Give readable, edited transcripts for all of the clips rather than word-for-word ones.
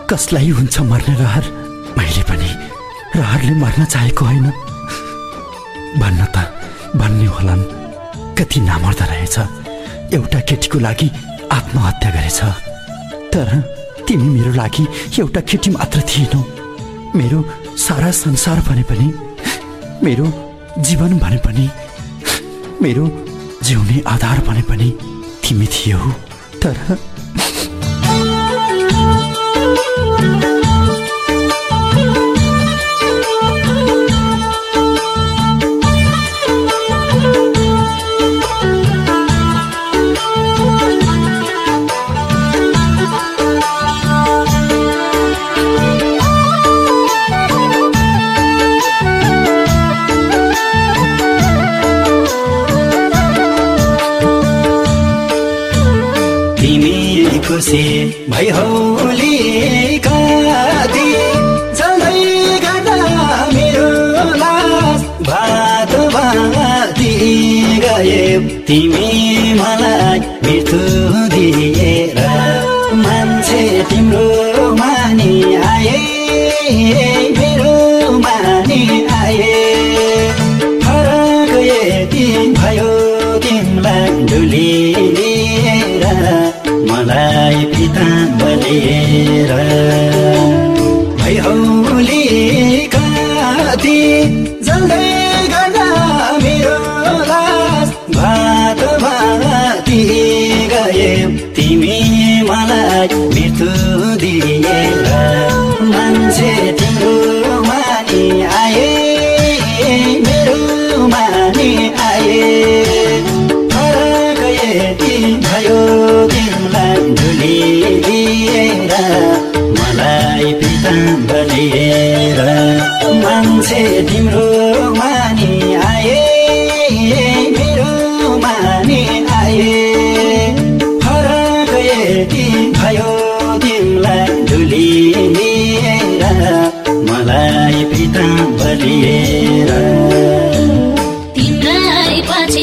कसलाई हुन्छ मर्ने रहर? मैले पनि रहरले मर्न चाहेको होइन। भन्न त भन्ने होलान्, कति नामर्दा रहेछ। एउटा केटीको लागि आत्महत्या गरेछ। तर तिमी मेरो लागि एउटा केटी मात्र थिएनौ। मेरो सारा संसार भने पनि, मेरो जीवन भने पनि, मेरो जिउने आधार भने पनि तिमी थियौ। तर खुसी भइहोली कति जल्दै गर्दा मेरो लास भात भाती गए। तिमी मलाई मृत्यु दिएर मान्छे तिम्रो मानी आए, मेरो मानी आए। फरक यति भयो तिमीलाई डुली लिएर, मलाई पिता बलिएर। भइहोली कति जल्दै गर्दा मेरो लास भात भाती गए। तिमी मलाई मृत्यु दिएर मान्छे तिम्रो मानी आए, मेरो मानी आए। फरक यति भयो डुली लिएर, मलाई पिता बलिएर। मान्छे तिम्रो मानी आए, मेरो मानी आए। फरक यति भयो तिमीलाई डुली लिएर, मलाई पिता बलिएर। तिम्रै पछि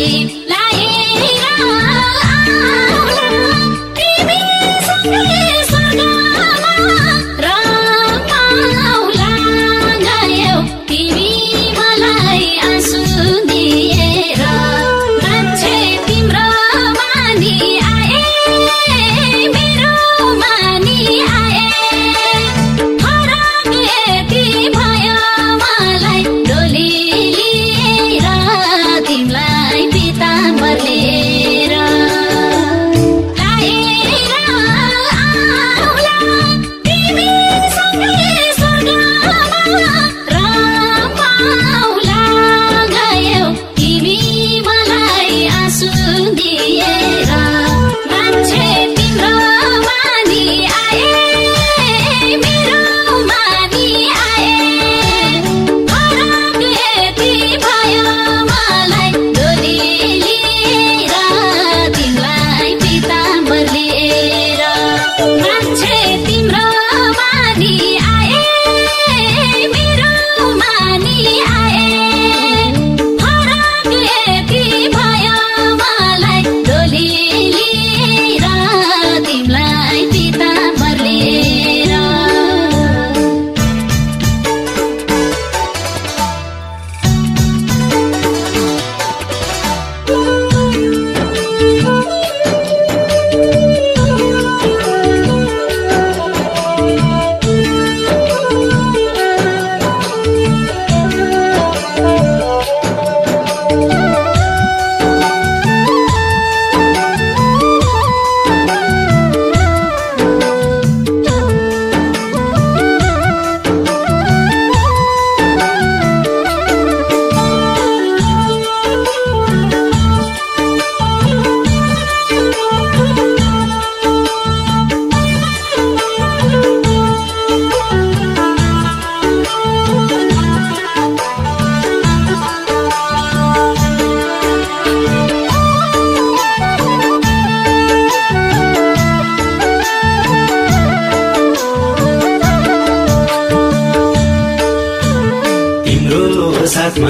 साथमा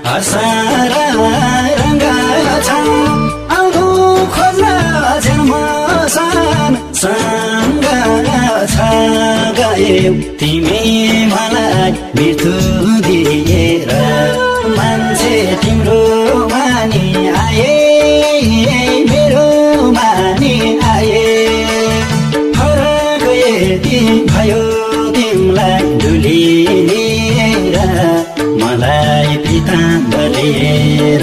हसारा रंग छ आउँदो खोज्न झमसान सँग छ गए गयौ तिमी मलाई मृत्यु दिएर मान्छे तिम्रो मानी आए मेरो मानी आए फरक यति भयो तिमीलाई डुली लिएर मलाई पिता बलिएर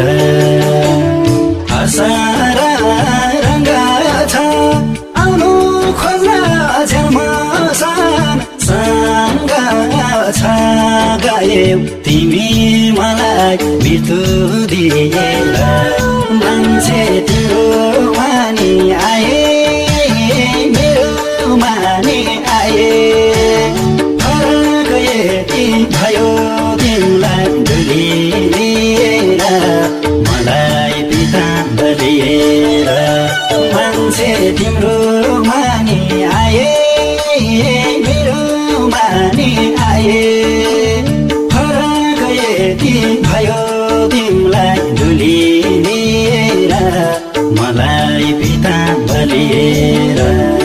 असारा रङ्ग छ आउनु खोज्न सँग छ गयौ तिमी मलाई मृत्यु दिएर मान्छे तिम्रो मानी आए मेरो मानी आए फरक यति भयो तिमीलाई डुली लिएर मलाई पिता बलिएर मान्छे तिम्रो मानी आए मेरो मानी आए फरक यति भयो तिमीलाई डुली लिएर मलाई पिता बलिएर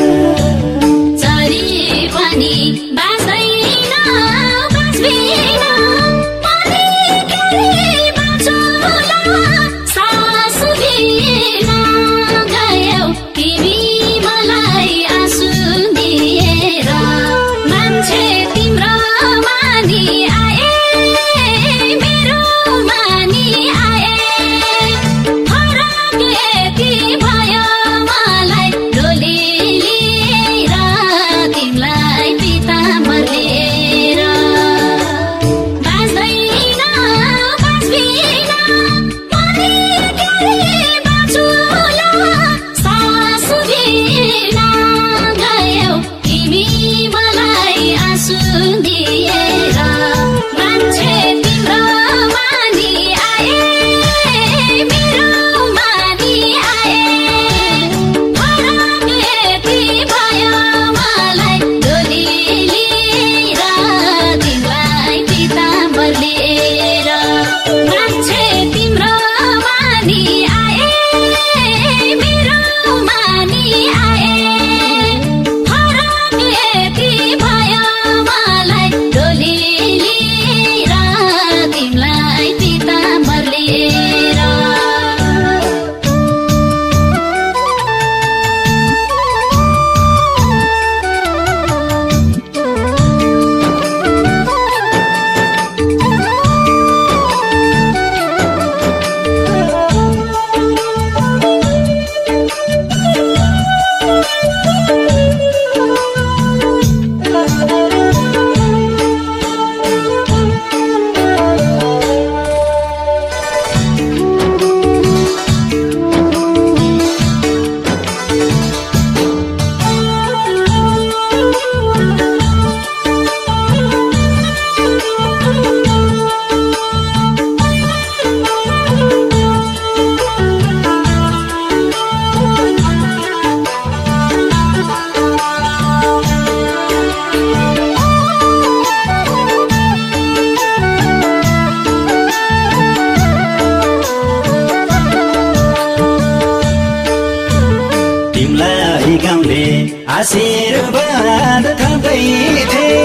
आशीर्वाद थाप्दै थिए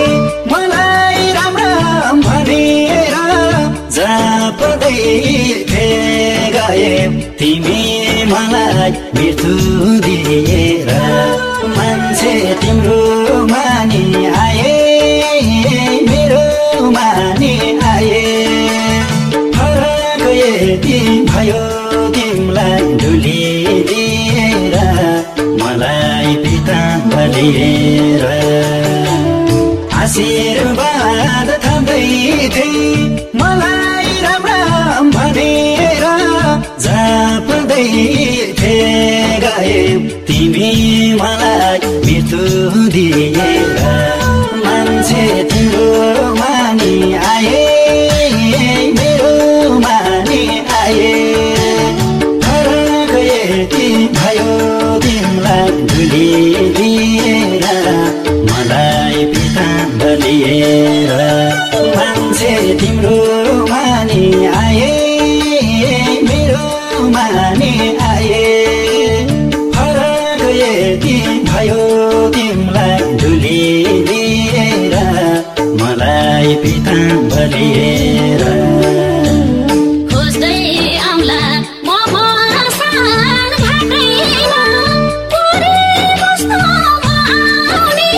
मलाई राम राम भनेर जप्दै थिए गए तिमी मलाई मृत्यु दिएर मान्छे तिम्रो मानी आए मेरो मानी आए फरक यति भयो तिमीलाई डुली दिएर मलाई पिता बलिएर आशीर्वाद थाप्दै थिए मलाई राम राम भनेर जप्दै थिए गए तिमी मलाई मृत्यु दिएर मान्छे तिम्रो मानी आए मेरो मानी आए फरक यति भयो तिमीलाई डुली दिएर मलाई पिता बलिएर मान्छे तिम्रो मानी आए मेरो मानी आए फरक यति भयो तिमीलाई डुली दिएर सम्भलिएर खोज्दै आउँला म मसान घाटैमा पुरी बस्नु म आउने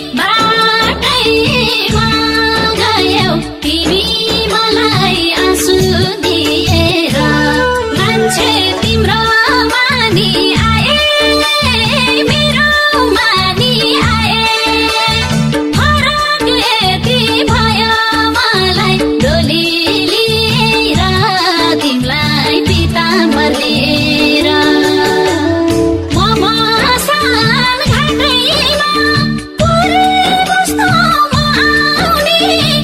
बाटैमा गयौ तिमी मलाई आँसु दिएर मान्छे तिम्रो मानी आए मेरो मानी आए फरक यति भयो मलाई डोली लिएर तिमीलाई पिताम्बर लिएर म मसान घाटैमा पुरी बस्नु म आउने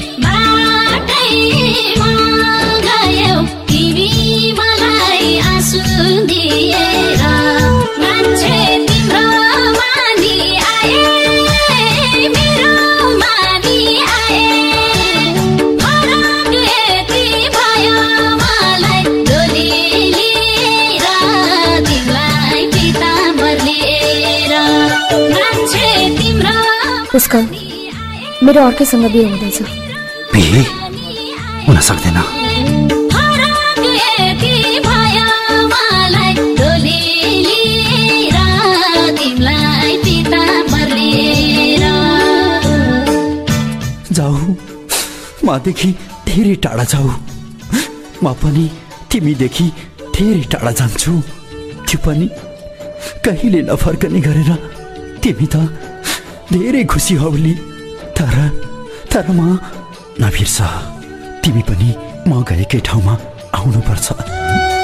बाटैमा गयौ तिमी मलाई आँसु दिएर मान्छे तिम्रो मानी आए मेरो मानी आए फरक यति भयो मलाई डोली लिएर तिमीलाई पिताम्बर लिएर मान्छे तिम्रो पुष्कर मेरो अर्कैसँग बिहे हुँदैछ बिहे हुन सक्दैन फरक यति भयो मलाई डोली लिएर तिमीलाई पिताम्बर लिएर जाऊ मदेखि धेरै टाढा जाऊ म पनि तिमीदेखि धेरै टाढा जान्छु त्यो पनि कहिले नफर्कने गरेर तिमी त धेरै खुसी हौली तर म नबिर्स तिमी पनि म गएकै ठाउँमा आउनुपर्छ